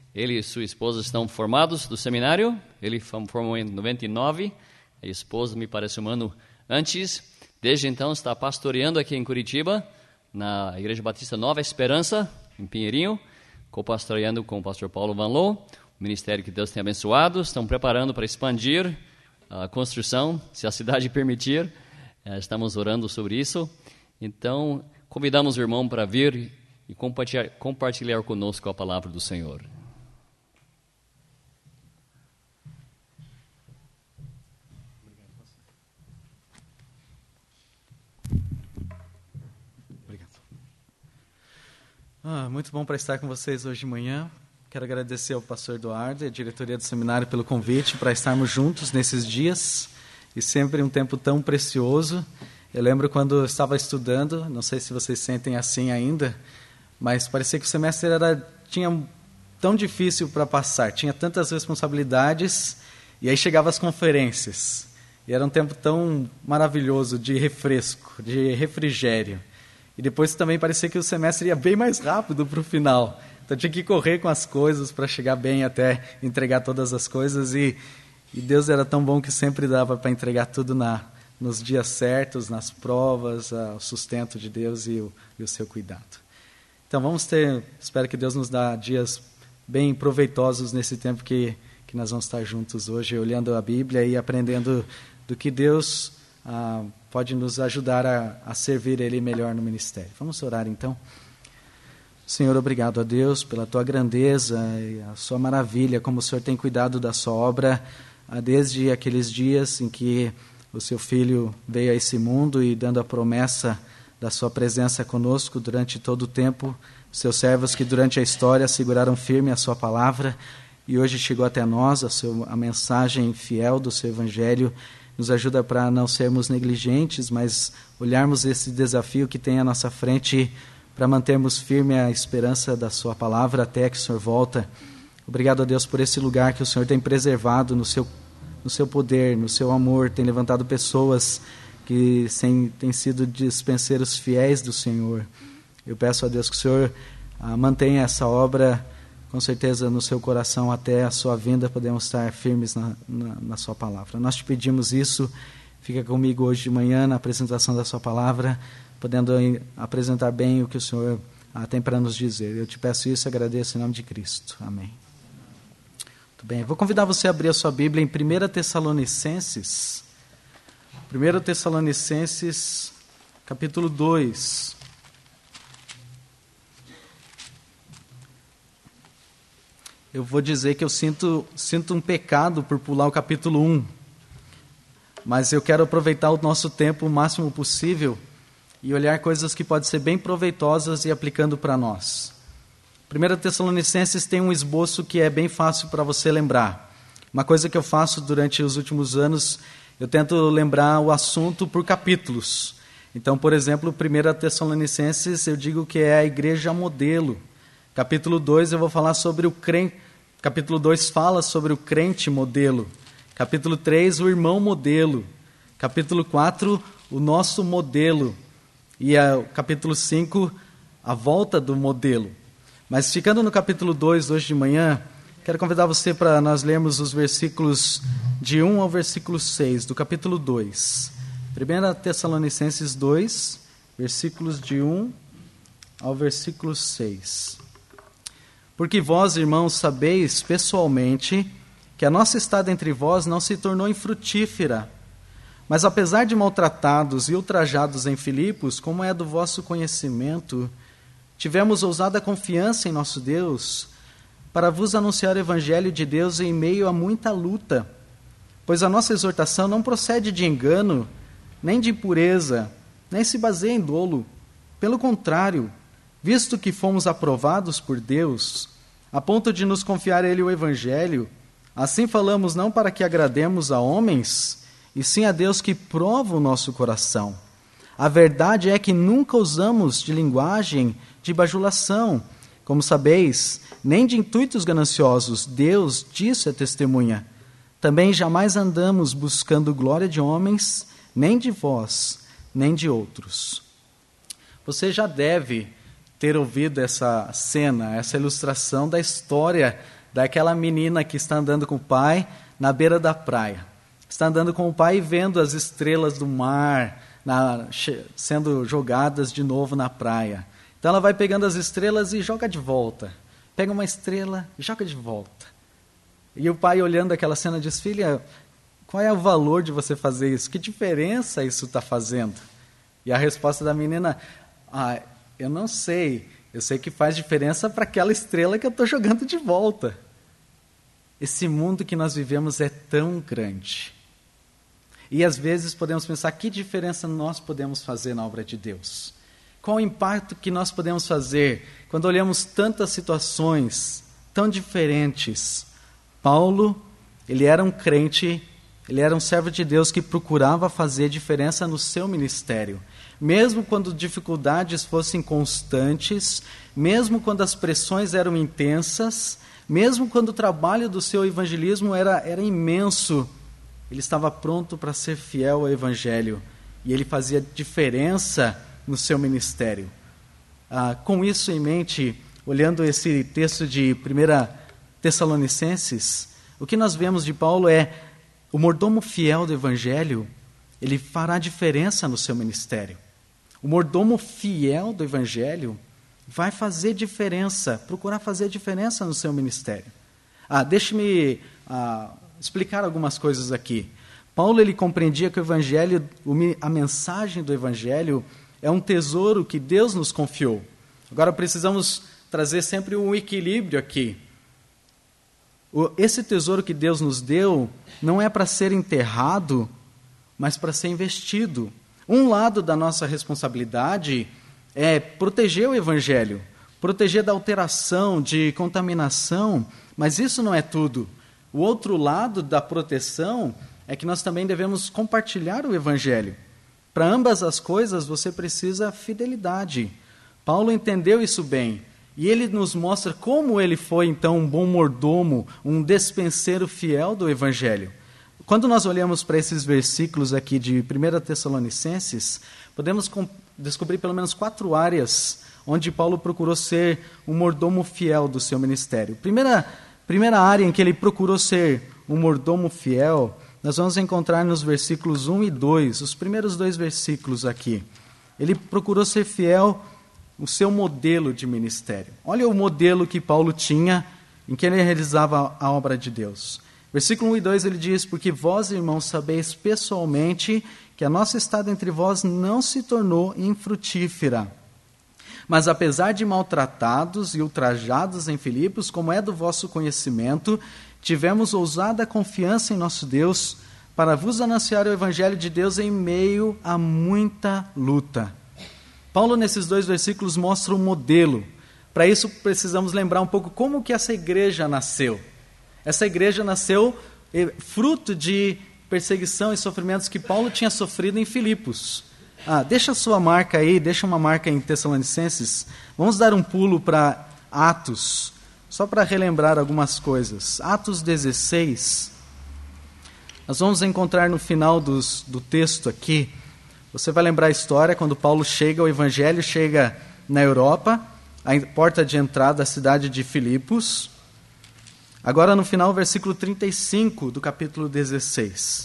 Ele e sua esposa estão formados do seminário. Ele formou em 99. A esposa me parece um ano antes. Desde então está pastoreando aqui em Curitiba, na Igreja Batista Nova Esperança, em Pinheirinho, co-pastoreando com o pastor Paulo Van Loo, o ministério que Deus tem abençoado. Estão preparando para expandir a construção, se a cidade permitir. Estamos orando sobre isso. Então, convidamos o irmão para vir e compartilhar conosco a palavra do Senhor. Muito bom para estar com vocês hoje de manhã. Quero agradecer ao pastor Eduardo e à diretoria do seminário pelo convite para estarmos juntos nesses dias, e sempre um tempo tão precioso. Eu lembro quando eu estava estudando, não sei se vocês sentem assim ainda, mas parecia que o semestre tinha tão difícil para passar, tinha tantas responsabilidades, e aí chegavam as conferências, e era um tempo tão maravilhoso de refresco, de refrigério. E depois também parecia que o semestre ia bem mais rápido para o final. Então tinha que correr com as coisas para chegar bem até entregar todas as coisas. E Deus era tão bom que sempre dava para entregar tudo nos dias certos, nas provas, o sustento de Deus e o seu cuidado. Então espero que Deus nos dê dias bem proveitosos nesse tempo que nós vamos estar juntos hoje, olhando a Bíblia e aprendendo do que Deus pode nos ajudar a servir Ele melhor no ministério. Vamos orar então. Senhor, obrigado a Deus pela Tua grandeza e a Sua maravilha, como o Senhor tem cuidado da Sua obra desde aqueles dias em que o Seu Filho veio a esse mundo e dando a promessa da Sua presença conosco durante todo o tempo, Seus servos que durante a história seguraram firme a Sua palavra e hoje chegou até nós a mensagem fiel do Seu Evangelho. Nos ajuda para não sermos negligentes, mas olharmos esse desafio que tem à nossa frente para mantermos firme a esperança da Sua palavra até que o Senhor volta. Obrigado a Deus por esse lugar que o Senhor tem preservado no seu poder, no seu amor, tem levantado pessoas que têm sido dispenseiros fiéis do Senhor. Eu peço a Deus que o Senhor mantenha essa obra com certeza no seu coração até a sua vinda, podemos estar firmes na sua palavra. Nós te pedimos isso, fica comigo hoje de manhã na apresentação da sua palavra, podendo apresentar bem o que o Senhor tem para nos dizer. Eu te peço isso e agradeço em nome de Cristo. Amém. Muito bem, vou convidar você a abrir a sua Bíblia em 1 Tessalonicenses. 1 Tessalonicenses, capítulo 2. Eu vou dizer que eu sinto um pecado por pular o capítulo 1, mas eu quero aproveitar o nosso tempo o máximo possível e olhar coisas que podem ser bem proveitosas e aplicando para nós. 1 Tessalonicenses tem um esboço que é bem fácil para você lembrar. Uma coisa que eu faço durante os últimos anos, eu tento lembrar o assunto por capítulos. Então, por exemplo, 1 Tessalonicenses eu digo que é a igreja modelo. Capítulo 2 eu vou falar sobre o crente. Capítulo 2 fala sobre o crente modelo. Capítulo 3, o irmão modelo. Capítulo 4, o nosso modelo. E o capítulo 5, a volta do modelo. Mas ficando no capítulo 2 hoje de manhã, quero convidar você para nós lermos os versículos de 1 ao versículo 6 do capítulo 2. 1 Tessalonicenses 2, versículos de 1 ao versículo 6. Porque vós, irmãos, sabeis pessoalmente que a nossa estada entre vós não se tornou infrutífera, mas apesar de maltratados e ultrajados em Filipos, como é do vosso conhecimento, tivemos ousada confiança em nosso Deus para vos anunciar o Evangelho de Deus em meio a muita luta, pois a nossa exortação não procede de engano, nem de impureza, nem se baseia em dolo. Pelo contrário, visto que fomos aprovados por Deus, a ponto de nos confiar a Ele o Evangelho, assim falamos não para que agrademos a homens, e sim a Deus que prova o nosso coração. A verdade é que nunca usamos de linguagem de bajulação, como sabeis, nem de intuitos gananciosos, Deus disso é testemunha. Também jamais andamos buscando glória de homens, nem de vós, nem de outros. Você já deve ter ouvido essa cena, essa ilustração da história daquela menina que está andando com o pai na beira da praia. Está andando com o pai e vendo as estrelas do mar sendo jogadas de novo na praia. Então ela vai pegando as estrelas e joga de volta. Pega uma estrela e joga de volta. E o pai, olhando aquela cena, diz: filha, qual é o valor de você fazer isso? Que diferença isso está fazendo? E a resposta da menina: eu não sei. Eu sei que faz diferença para aquela estrela que eu estou jogando de volta. Esse mundo que nós vivemos é tão grande. E às vezes podemos pensar: que diferença nós podemos fazer na obra de Deus? Qual o impacto que nós podemos fazer quando olhamos tantas situações tão diferentes? Paulo, ele era um crente, ele era um servo de Deus que procurava fazer diferença no seu ministério. Mesmo quando dificuldades fossem constantes, mesmo quando as pressões eram intensas, mesmo quando o trabalho do seu evangelismo era imenso, ele estava pronto para ser fiel ao Evangelho. E ele fazia diferença no seu ministério. Com isso em mente, olhando esse texto de 1 Tessalonicenses, o que nós vemos de Paulo é: o mordomo fiel do Evangelho, ele fará diferença no seu ministério. O mordomo fiel do Evangelho vai fazer diferença, procurar fazer diferença no seu ministério. Deixe-me explicar algumas coisas aqui. Paulo, ele compreendia que o Evangelho, a mensagem do Evangelho, é um tesouro que Deus nos confiou. Agora precisamos trazer sempre um equilíbrio aqui. Esse tesouro que Deus nos deu não é para ser enterrado, mas para ser investido. Um lado da nossa responsabilidade é proteger o Evangelho, proteger da alteração, de contaminação, mas isso não é tudo. O outro lado da proteção é que nós também devemos compartilhar o Evangelho. Para ambas as coisas, você precisa fidelidade. Paulo entendeu isso bem. E ele nos mostra como ele foi, então, um bom mordomo, um despenseiro fiel do Evangelho. Quando nós olhamos para esses versículos aqui de 1 Tessalonicenses, podemos descobrir pelo menos 4 áreas onde Paulo procurou ser um mordomo fiel do seu ministério. Primeira área em que ele procurou ser um mordomo fiel, nós vamos encontrar nos versículos 1 e 2, os primeiros 2 versículos aqui. Ele procurou ser fiel o seu modelo de ministério. Olha o modelo que Paulo tinha em que ele realizava a obra de Deus. Versículo 1 e 2 ele diz: porque vós, irmãos, sabeis pessoalmente que a nossa estada entre vós não se tornou infrutífera. Mas apesar de maltratados e ultrajados em Filipos, como é do vosso conhecimento, tivemos ousada confiança em nosso Deus para vos anunciar o Evangelho de Deus em meio a muita luta. Paulo, nesses 2 versículos, mostra um modelo. Para isso, precisamos lembrar um pouco como que essa igreja nasceu. Essa igreja nasceu fruto de perseguição e sofrimentos que Paulo tinha sofrido em Filipos. Deixa a sua marca aí, deixa uma marca em Tessalonicenses. Vamos dar um pulo para Atos, só para relembrar algumas coisas. Atos 16. Nós vamos encontrar no final do texto aqui. Você vai lembrar a história quando Paulo chega, o Evangelho chega na Europa, a porta de entrada da cidade de Filipos. Agora no final, versículo 35 do capítulo 16.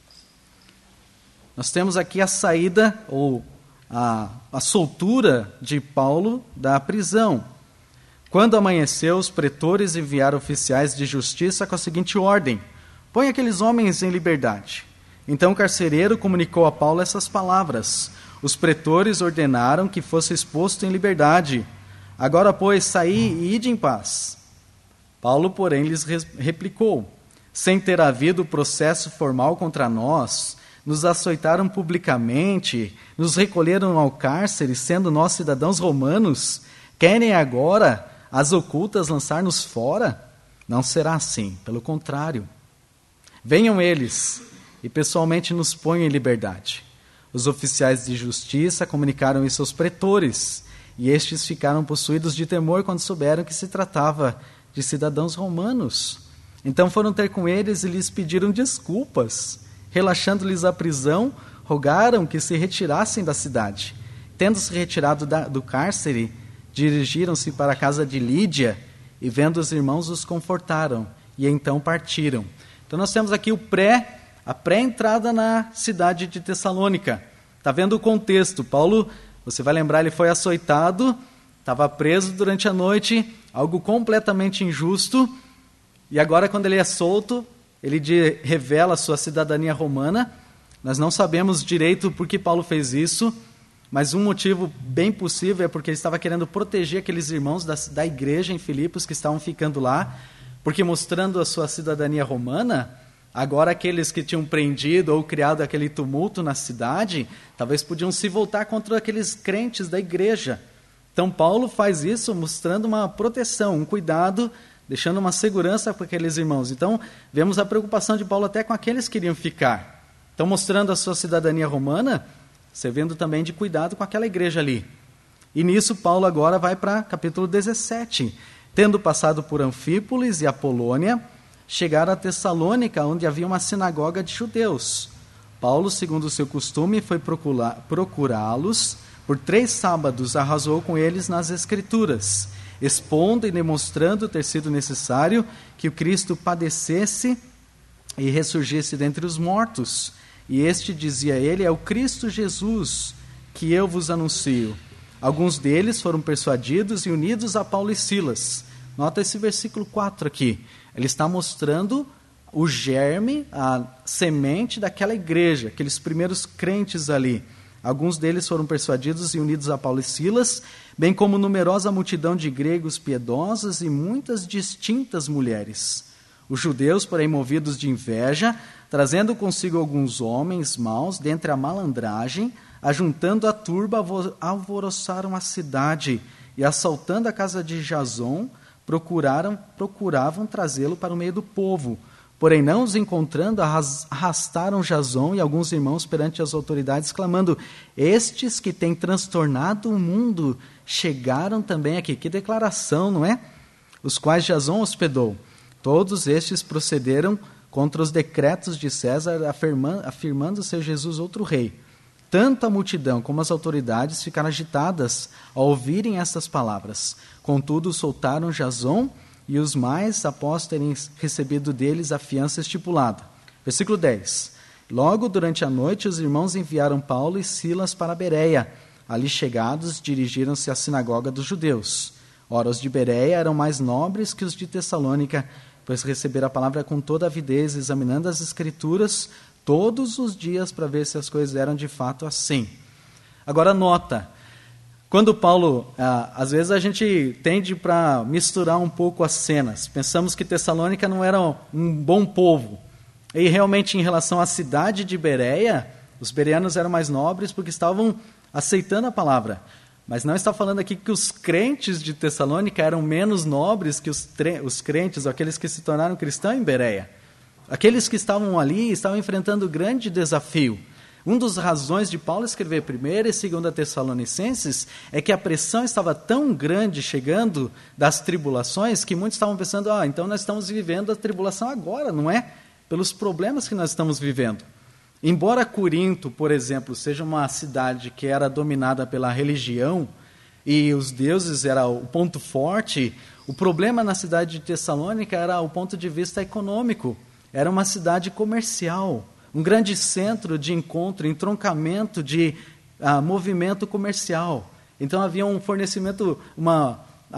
Nós temos aqui a saída, ou a soltura de Paulo da prisão. Quando amanheceu, os pretores enviaram oficiais de justiça com a seguinte ordem: põe aqueles homens em liberdade. Então o carcereiro comunicou a Paulo essas palavras: os pretores ordenaram que fosse exposto em liberdade. Agora, pois, saí e ide em paz. Paulo, porém, lhes replicou: sem ter havido processo formal contra nós, nos açoitaram publicamente, nos recolheram ao cárcere, sendo nós cidadãos romanos. Querem agora, às ocultas, lançar-nos fora? Não será assim, pelo contrário. Venham eles e pessoalmente nos ponham em liberdade. Os oficiais de justiça comunicaram isso aos pretores, e estes ficaram possuídos de temor quando souberam que se tratava de cidadãos romanos. Então foram ter com eles e lhes pediram desculpas. Relaxando-lhes a prisão, rogaram que se retirassem da cidade. Tendo-se retirado do cárcere, dirigiram-se para a casa de Lídia e vendo os irmãos os confortaram, e então partiram. Então nós temos aqui a pré-entrada na cidade de Tessalônica. Está vendo o contexto? Paulo, você vai lembrar, ele foi açoitado, estava preso durante a noite, algo completamente injusto, e agora quando ele é solto, ele revela a sua cidadania romana. Nós não sabemos direito por que Paulo fez isso, mas um motivo bem possível é porque ele estava querendo proteger aqueles irmãos da igreja em Filipos que estavam ficando lá, porque mostrando a sua cidadania romana, agora aqueles que tinham prendido ou criado aquele tumulto na cidade, talvez podiam se voltar contra aqueles crentes da igreja. Então Paulo faz isso mostrando uma proteção, um cuidado, deixando uma segurança para aqueles irmãos. Então vemos a preocupação de Paulo até com aqueles que iriam ficar. Então mostrando a sua cidadania romana, servindo também de cuidado com aquela igreja ali. E nisso Paulo agora vai para capítulo 17. Tendo passado por Anfípolis e Apolônia, chegaram a Tessalônica, onde havia uma sinagoga de judeus. Paulo, segundo o seu costume, foi procurá-los. Por 3 sábados arrasou com eles nas Escrituras, expondo e demonstrando ter sido necessário que o Cristo padecesse e ressurgisse dentre os mortos. E este, dizia ele, é o Cristo Jesus, que eu vos anuncio. Alguns deles foram persuadidos e unidos a Paulo e Silas. Nota esse versículo 4 aqui. Ele está mostrando o germe, a semente daquela igreja, aqueles primeiros crentes ali. Alguns deles foram persuadidos e unidos a Paulo e Silas, bem como numerosa multidão de gregos piedosos e muitas distintas mulheres. Os judeus, porém, movidos de inveja, trazendo consigo alguns homens maus dentre a malandragem, ajuntando a turba, alvoroçaram a cidade e, assaltando a casa de Jason, procuravam trazê-lo para o meio do povo. Porém, não os encontrando, arrastaram Jason e alguns irmãos perante as autoridades, clamando: estes que têm transtornado o mundo chegaram também aqui. Que declaração, não é? Os quais Jason hospedou. Todos estes procederam contra os decretos de César, afirmando ser Jesus outro rei. Tanto a multidão como as autoridades ficaram agitadas ao ouvirem estas palavras. Contudo, soltaram Jason e os mais, após terem recebido deles a fiança estipulada. Versículo 10. Logo durante a noite, os irmãos enviaram Paulo e Silas para Bereia. Ali chegados, dirigiram-se à sinagoga dos judeus. Ora, os de Bereia eram mais nobres que os de Tessalônica, pois receberam a palavra com toda avidez, examinando as Escrituras todos os dias para ver se as coisas eram de fato assim. Agora nota, quando Paulo, às vezes a gente tende para misturar um pouco as cenas. Pensamos que Tessalônica não era um bom povo. E realmente em relação à cidade de Bereia, os bereanos eram mais nobres porque estavam aceitando a palavra. Mas não está falando aqui que os crentes de Tessalônica eram menos nobres que os crentes, aqueles que se tornaram cristãos em Bereia. Aqueles que estavam ali estavam enfrentando grande desafio. Uma das razões de Paulo escrever 1ª e 2ª Tessalonicenses é que a pressão estava tão grande chegando das tribulações que muitos estavam pensando, então nós estamos vivendo a tribulação agora, não é? Pelos problemas que nós estamos vivendo. Embora Corinto, por exemplo, seja uma cidade que era dominada pela religião e os deuses era o ponto forte, o problema na cidade de Tessalônica era o ponto de vista econômico. Era uma cidade comercial, um grande centro de encontro, entroncamento de movimento comercial. Então havia um fornecimento, uma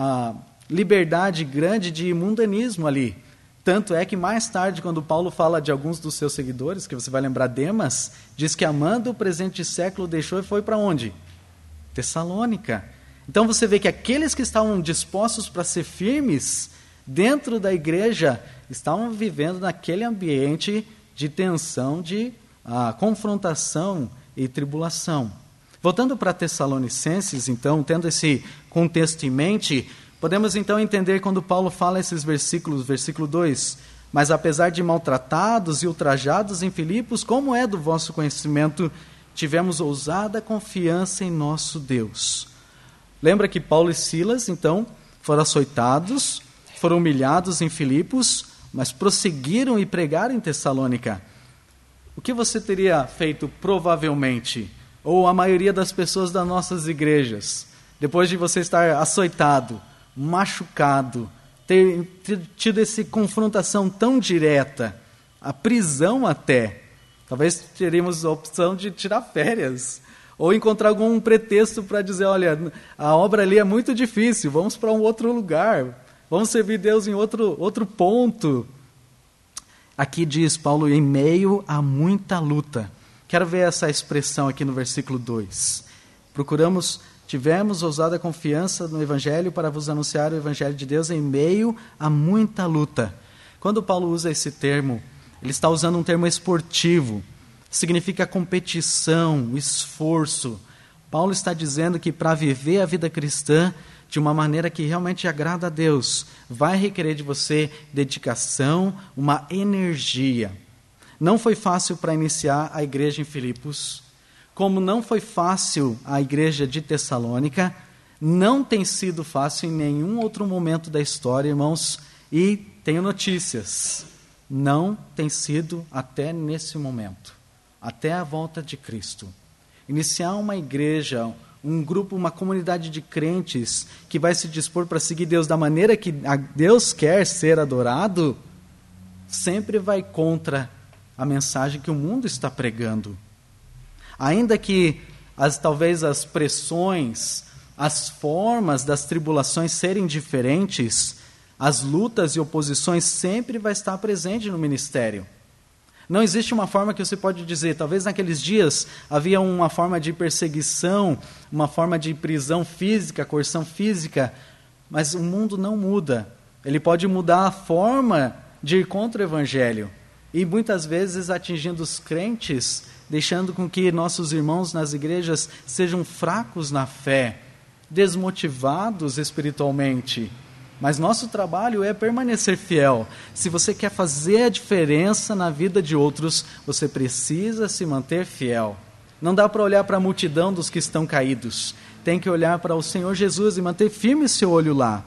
liberdade grande de mundanismo ali. Tanto é que mais tarde, quando Paulo fala de alguns dos seus seguidores, que você vai lembrar, Demas, diz que amando o presente século deixou e foi para onde? Tessalônica. Então você vê que aqueles que estavam dispostos para ser firmes dentro da igreja estavam vivendo naquele ambiente de tensão, de confrontação e tribulação. Voltando para Tessalonicenses, então, tendo esse contexto em mente, podemos então entender quando Paulo fala esses versículos, versículo 2, mas apesar de maltratados e ultrajados em Filipos, como é do vosso conhecimento, tivemos ousada confiança em nosso Deus. Lembra que Paulo e Silas, então, foram açoitados, foram humilhados em Filipos, mas prosseguiram e pregaram em Tessalônica. O que você teria feito provavelmente, ou a maioria das pessoas das nossas igrejas, depois de você estar açoitado, machucado, ter tido essa confrontação tão direta, a prisão até. Talvez teríamos a opção de tirar férias, ou encontrar algum pretexto para dizer, olha, a obra ali é muito difícil, vamos para um outro lugar, vamos servir Deus em outro ponto. Aqui diz Paulo, em meio a muita luta. Quero ver essa expressão aqui no versículo 2. Tivemos ousada confiança no Evangelho para vos anunciar o Evangelho de Deus em meio a muita luta. Quando Paulo usa esse termo, ele está usando um termo esportivo. Significa competição, esforço. Paulo está dizendo que para viver a vida cristã de uma maneira que realmente agrada a Deus, vai requerer de você dedicação, uma energia. Não foi fácil para iniciar a igreja em Filipos, como não foi fácil a igreja de Tessalônica, não tem sido fácil em nenhum outro momento da história, irmãos, e tenho notícias, não tem sido até nesse momento, até a volta de Cristo. Iniciar uma igreja, um grupo, uma comunidade de crentes que vai se dispor para seguir Deus da maneira que Deus quer ser adorado, sempre vai contra a mensagem que o mundo está pregando. Ainda que talvez as pressões, as formas das tribulações serem diferentes, as lutas e oposições sempre vai estar presente no ministério. Não existe uma forma que você pode dizer, talvez naqueles dias havia uma forma de perseguição, uma forma de prisão física, coerção física, mas o mundo não muda. Ele pode mudar a forma de ir contra o Evangelho e muitas vezes atingindo os crentes, deixando com que nossos irmãos nas igrejas sejam fracos na fé, desmotivados espiritualmente. Mas nosso trabalho é permanecer fiel. Se você quer fazer a diferença na vida de outros, você precisa se manter fiel. Não dá para olhar para a multidão dos que estão caídos. Tem que olhar para o Senhor Jesus e manter firme seu olho lá.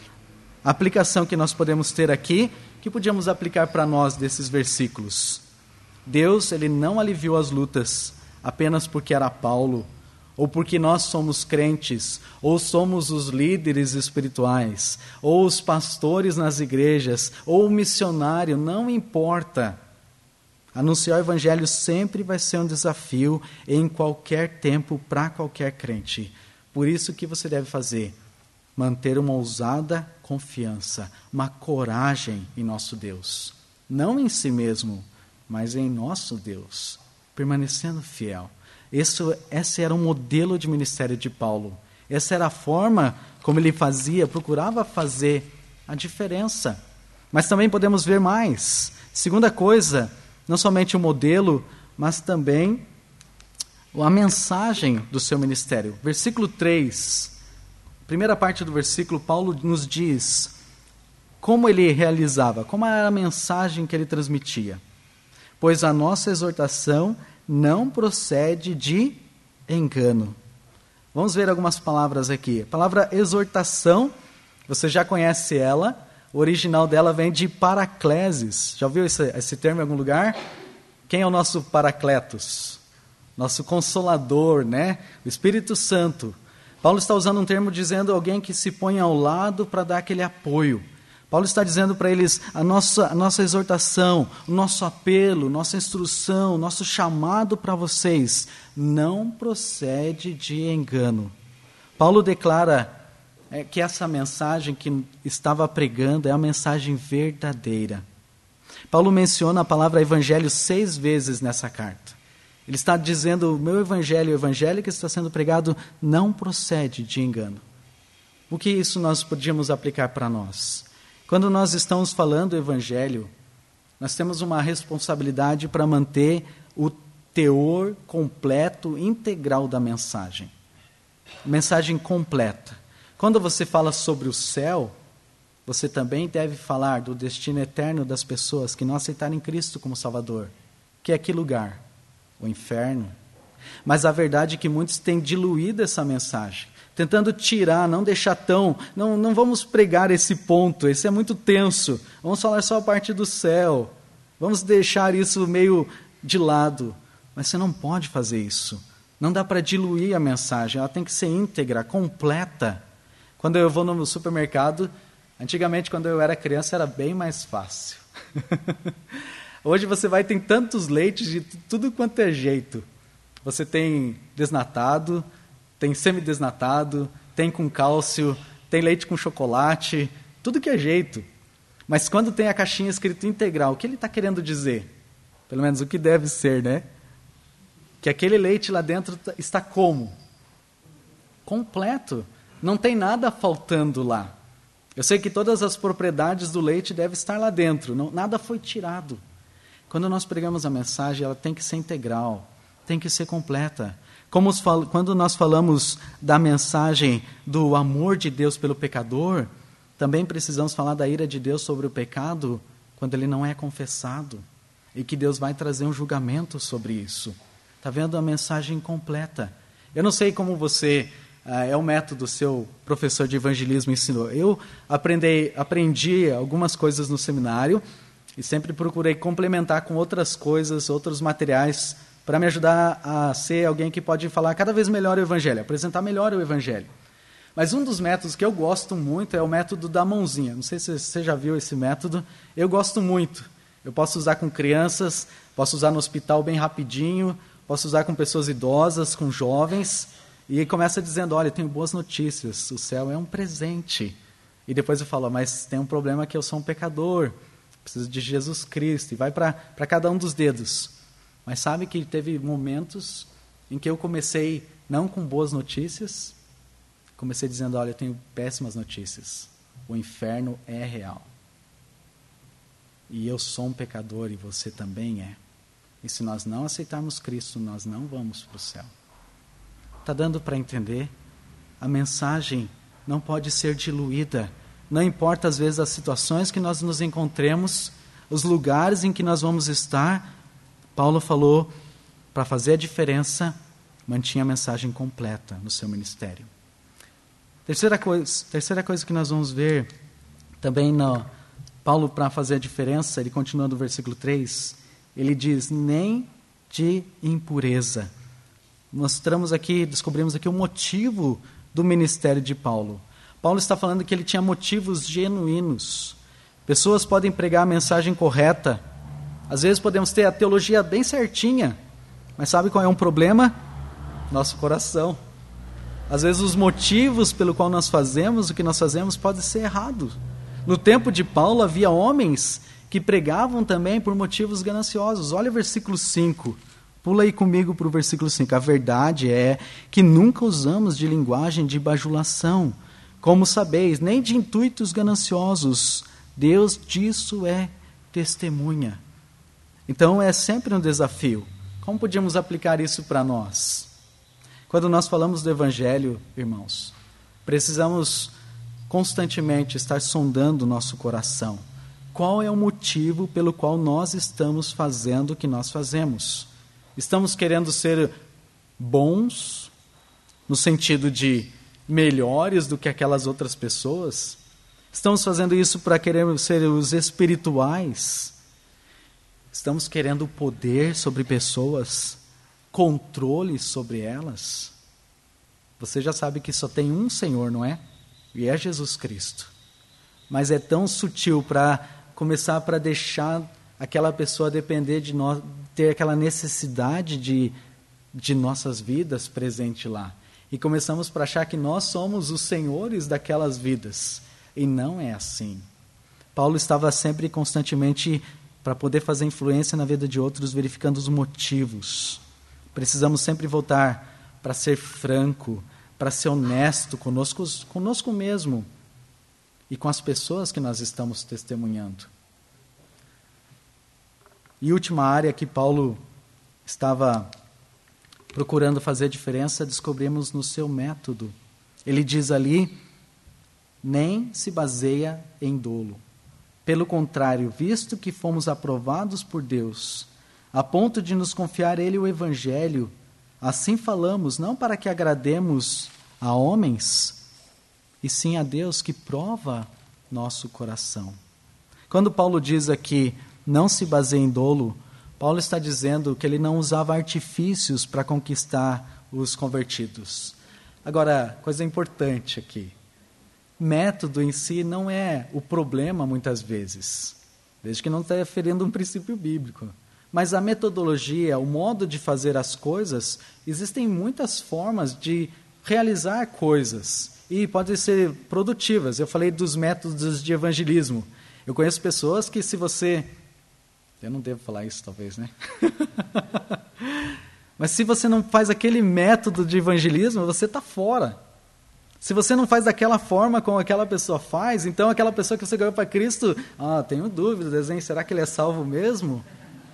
A aplicação que nós podemos ter aqui, que podíamos aplicar para nós desses versículos. Deus, Ele não aliviou as lutas apenas porque era Paulo, ou porque nós somos crentes, ou somos os líderes espirituais, ou os pastores nas igrejas, ou o missionário, não importa. Anunciar o Evangelho sempre vai ser um desafio em qualquer tempo para qualquer crente. Por isso que você deve fazer, manter uma ousada confiança, uma coragem em nosso Deus. Não em si mesmo, mas em nosso Deus, permanecendo fiel. Esse era o modelo de ministério de Paulo. Essa era a forma como ele procurava fazer a diferença. Mas também podemos ver mais. Segunda coisa, não somente o modelo, mas também a mensagem do seu ministério. Versículo 3, primeira parte do versículo, Paulo nos diz como ele realizava, como era a mensagem que ele transmitia. Pois a nossa exortação não procede de engano. Vamos ver algumas palavras aqui. A palavra exortação, você já conhece ela, o original dela vem de paraclesis. Já ouviu esse termo em algum lugar? Quem é o nosso paracletos? Nosso consolador, né? O Espírito Santo. Paulo está usando um termo dizendo alguém que se põe ao lado para dar aquele apoio. Paulo está dizendo para eles, a nossa exortação, o nosso apelo, nossa instrução, nosso chamado para vocês, não procede de engano. Paulo declara que essa mensagem que estava pregando é a mensagem verdadeira. Paulo menciona a palavra evangelho 6 vezes nessa carta. Ele está dizendo, o meu evangelho, o evangelho que está sendo pregado, não procede de engano. O que isso nós podíamos aplicar para nós? Quando nós estamos falando do Evangelho, nós temos uma responsabilidade para manter o teor completo, integral da mensagem. Mensagem completa. Quando você fala sobre o céu, você também deve falar do destino eterno das pessoas que não aceitaram Cristo como Salvador. Que é que lugar? O inferno. Mas a verdade é que muitos têm diluído essa mensagem, tentando tirar, não deixar não vamos pregar esse ponto, esse é muito tenso, vamos falar só a parte do céu, vamos deixar isso meio de lado. Mas você não pode fazer isso, não dá para diluir a mensagem, ela tem que ser íntegra, completa. Quando eu vou no supermercado, Antigamente, quando eu era criança, era bem mais fácil. Hoje você vai ter tantos leites de tudo quanto é jeito. Você tem desnatado, tem semidesnatado, tem com cálcio, tem leite com chocolate, tudo que é jeito. Mas quando tem a caixinha escrito integral, o que ele está querendo dizer? Pelo menos o que deve ser, né? Que aquele leite lá dentro está como? Completo. Não tem nada faltando lá. Eu sei que todas as propriedades do leite devem estar lá dentro. Não, nada foi tirado. Quando nós pregamos a mensagem, ela tem que ser integral, tem que ser completa. Quando nós falamos da mensagem do amor de Deus pelo pecador, também precisamos falar da ira de Deus sobre o pecado quando ele não é confessado. E que Deus vai trazer um julgamento sobre isso. Está vendo a mensagem completa. Eu não sei como você... é o método seu professor de evangelismo ensinou. Eu aprendi algumas coisas no seminário e sempre procurei complementar com outras coisas, outros materiais, para me ajudar a ser alguém que pode falar cada vez melhor o evangelho, apresentar melhor o evangelho. Mas um dos métodos que eu gosto muito é o método da mãozinha. Não sei se você já viu esse método. Eu gosto muito. Eu posso usar com crianças, posso usar no hospital bem rapidinho, posso usar com pessoas idosas, com jovens. E começa dizendo, olha, eu tenho boas notícias, o céu é um presente. E depois eu falo, mas tem um problema que eu sou um pecador, preciso de Jesus Cristo. E vai para cada um dos dedos. Mas sabe que teve momentos em que eu comecei, não com boas notícias, comecei dizendo, olha, eu tenho péssimas notícias. O inferno é real. E eu sou um pecador e você também é. E se nós não aceitarmos Cristo, nós não vamos para o céu. Está dando para entender? A mensagem não pode ser diluída. Não importa, às vezes, as situações que nós nos encontremos, os lugares em que nós vamos estar. Paulo falou, para fazer a diferença, mantinha a mensagem completa no seu ministério. Terceira coisa que nós vamos ver também no Paulo, para fazer a diferença, ele continua no versículo 3, ele diz, nem de impureza. Descobrimos aqui o motivo do ministério de Paulo. Paulo está falando que ele tinha motivos genuínos. Pessoas podem pregar a mensagem correta. Às vezes podemos ter a teologia bem certinha. Mas sabe qual é um problema? Nosso coração. Às vezes os motivos pelo qual nós fazemos o que nós fazemos pode ser errado. No tempo de Paulo havia homens que pregavam também por motivos gananciosos. Olha o versículo 5. Pula aí comigo para o versículo 5. A verdade é que nunca usamos de linguagem de bajulação, como sabeis, nem de intuitos gananciosos. Deus disso é testemunha. Então é sempre um desafio. Como podíamos aplicar isso para nós? Quando nós falamos do Evangelho, irmãos, precisamos constantemente estar sondando o nosso coração. Qual é o motivo pelo qual nós estamos fazendo o que nós fazemos? Estamos querendo ser bons, no sentido de melhores do que aquelas outras pessoas? Estamos fazendo isso para querer ser os espirituais? Estamos querendo poder sobre pessoas, controle sobre elas? Você já sabe que só tem um Senhor, não é? E é Jesus Cristo. Mas é tão sutil para começar para deixar aquela pessoa depender de nós, ter aquela necessidade de nossas vidas presente lá. E começamos para achar que nós somos os senhores daquelas vidas. E não é assim. Paulo estava sempre constantemente, para poder fazer influência na vida de outros, verificando os motivos. Precisamos sempre voltar para ser franco, para ser honesto conosco mesmo e com as pessoas que nós estamos testemunhando. E última área que Paulo estava procurando fazer a diferença, descobrimos no seu método. Ele diz ali, nem se baseia em dolo. Pelo contrário, visto que fomos aprovados por Deus, a ponto de nos confiar Ele o Evangelho, assim falamos, não para que agrademos a homens, e sim a Deus que prova nosso coração. Quando Paulo diz aqui, não se baseia em dolo, Paulo está dizendo que ele não usava artifícios para conquistar os convertidos. Agora, coisa importante aqui, método em si não é o problema muitas vezes, desde que não está ferindo um princípio bíblico. Mas a metodologia, o modo de fazer as coisas, existem muitas formas de realizar coisas e podem ser produtivas. Eu falei dos métodos de evangelismo. Eu conheço pessoas que se você... Eu não devo falar isso talvez, né? Mas se você não faz aquele método de evangelismo, você está fora. Se você não faz daquela forma como aquela pessoa faz, então aquela pessoa que você ganhou para Cristo, tenho dúvidas, hein? Será que ele é salvo mesmo?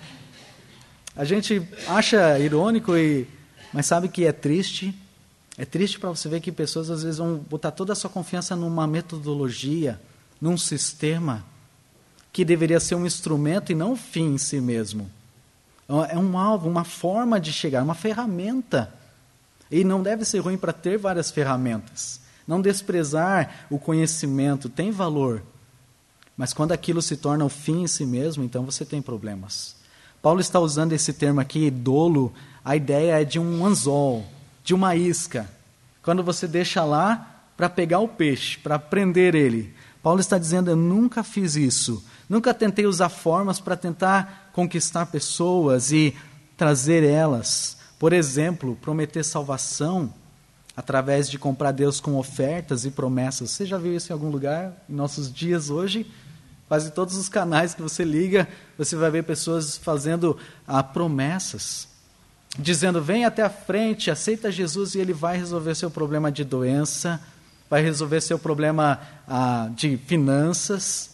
A gente acha irônico, mas sabe que é triste? É triste para você ver que pessoas às vezes vão botar toda a sua confiança numa metodologia, num sistema que deveria ser um instrumento e não um fim em si mesmo. É um alvo, uma forma de chegar, uma ferramenta. E não deve ser ruim para ter várias ferramentas. Não desprezar o conhecimento, tem valor. Mas quando aquilo se torna o fim em si mesmo, então você tem problemas. Paulo está usando esse termo aqui, dolo, a ideia é de um anzol, de uma isca. Quando você deixa lá para pegar o peixe, para prender ele. Paulo está dizendo, eu nunca fiz isso. Nunca tentei usar formas para tentar conquistar pessoas e trazer elas. Por exemplo, prometer salvação através de comprar Deus com ofertas e promessas. Você já viu isso em algum lugar? Em nossos dias hoje, quase todos os canais que você liga, você vai ver pessoas fazendo promessas, dizendo, vem até a frente, aceita Jesus e ele vai resolver seu problema de doença, vai resolver seu problema de finanças.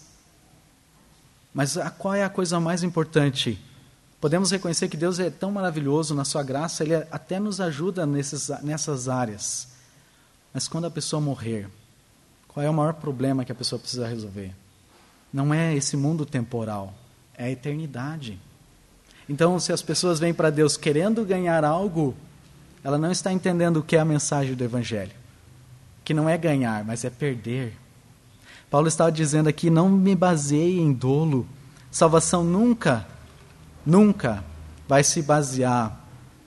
Mas qual é a coisa mais importante? Podemos reconhecer que Deus é tão maravilhoso na sua graça, Ele até nos ajuda nessas áreas. Mas quando a pessoa morrer, qual é o maior problema que a pessoa precisa resolver? Não é esse mundo temporal, é a eternidade. Então, se as pessoas vêm para Deus querendo ganhar algo, ela não está entendendo o que é a mensagem do Evangelho. Que não é ganhar, mas é perder. Paulo estava dizendo aqui, não me baseie em dolo. Salvação nunca vai se basear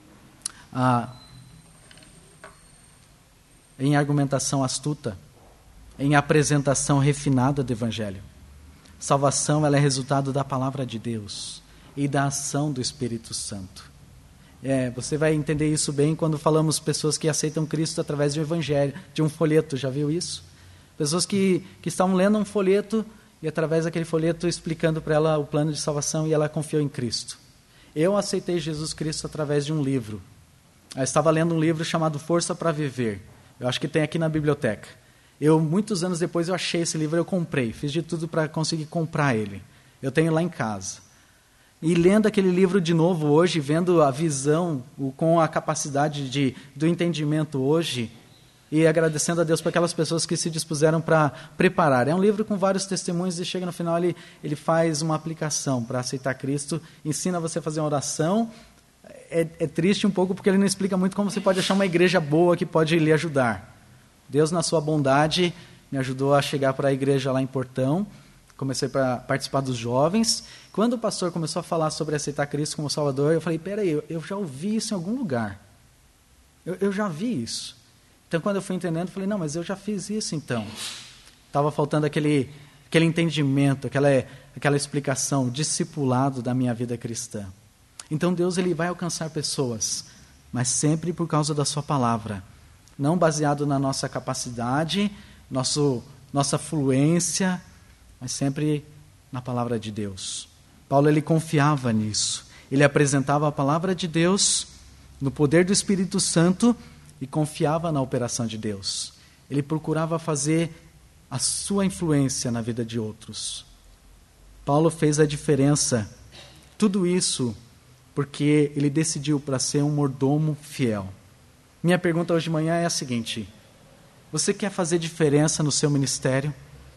em argumentação astuta, em apresentação refinada do Evangelho. Salvação ela é resultado da palavra de Deus e da ação do Espírito Santo. Você vai entender isso bem quando falamos pessoas que aceitam Cristo através de um evangelho, de um folheto, já viu isso? Pessoas que estavam lendo um folheto e através daquele folheto explicando para ela o plano de salvação e ela confiou em Cristo. Eu aceitei Jesus Cristo através de um livro. Eu estava lendo um livro chamado Força para Viver. Eu acho que tem aqui na biblioteca. Muitos anos depois eu achei esse livro, eu comprei, fiz de tudo para conseguir comprar ele. Eu tenho lá em casa. E lendo aquele livro de novo hoje, vendo a visão, com a capacidade do entendimento hoje, e agradecendo a Deus por aquelas pessoas que se dispuseram para preparar. É um livro com vários testemunhos e chega no final, ele faz uma aplicação para aceitar Cristo, ensina você a fazer uma oração. É triste um pouco porque ele não explica muito como você pode achar uma igreja boa que pode lhe ajudar. Deus, na sua bondade, me ajudou a chegar para a igreja lá em Portão. Comecei a participar dos jovens. Quando o pastor começou a falar sobre aceitar Cristo como Salvador, eu falei, peraí, eu já ouvi isso em algum lugar. Eu já vi isso. Então, quando eu fui entendendo, eu falei, não, mas eu já fiz isso então. Estava faltando aquele entendimento, aquela explicação, discipulado da minha vida cristã. Então, Deus ele vai alcançar pessoas, mas sempre por causa da sua palavra. Não baseado na nossa capacidade, nossa fluência, mas sempre na palavra de Deus. Paulo ele confiava nisso. Ele apresentava a palavra de Deus no poder do Espírito Santo e confiava na operação de Deus. Ele procurava fazer a sua influência na vida de outros. Paulo fez a diferença. Tudo isso porque ele decidiu para ser um mordomo fiel. Minha pergunta hoje de manhã é a seguinte: você quer fazer diferença no seu ministério?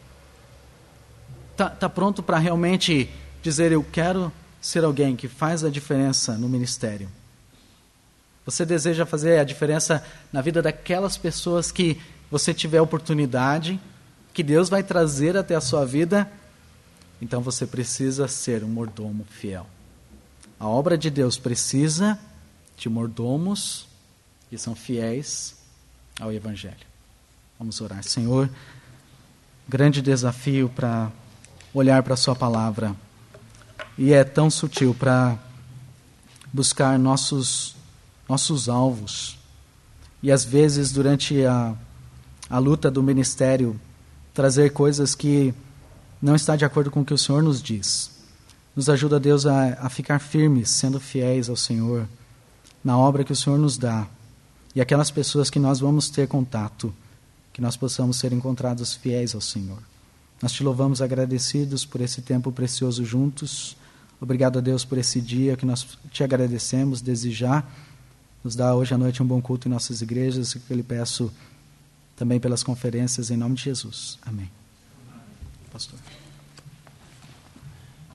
Tá pronto para realmente dizer, eu quero ser alguém que faz a diferença no ministério? Você deseja fazer a diferença na vida daquelas pessoas que você tiver oportunidade, que Deus vai trazer até a sua vida? Então você precisa ser um mordomo fiel. A obra de Deus precisa de mordomos que são fiéis ao Evangelho. Vamos orar. Senhor, grande desafio para olhar para a sua palavra. E é tão sutil para buscar nossos alvos. E às vezes, durante a luta do ministério, trazer coisas que não está de acordo com o que o Senhor nos diz. Nos ajuda, Deus, a ficar firmes, sendo fiéis ao Senhor, na obra que o Senhor nos dá. E aquelas pessoas que nós vamos ter contato, que nós possamos ser encontrados fiéis ao Senhor. Nós te louvamos agradecidos por esse tempo precioso juntos. Obrigado a Deus por esse dia que nós te agradecemos, desejar nos dá hoje à noite um bom culto em nossas igrejas, que eu lhe peço também pelas conferências, em nome de Jesus. Amém. Pastor.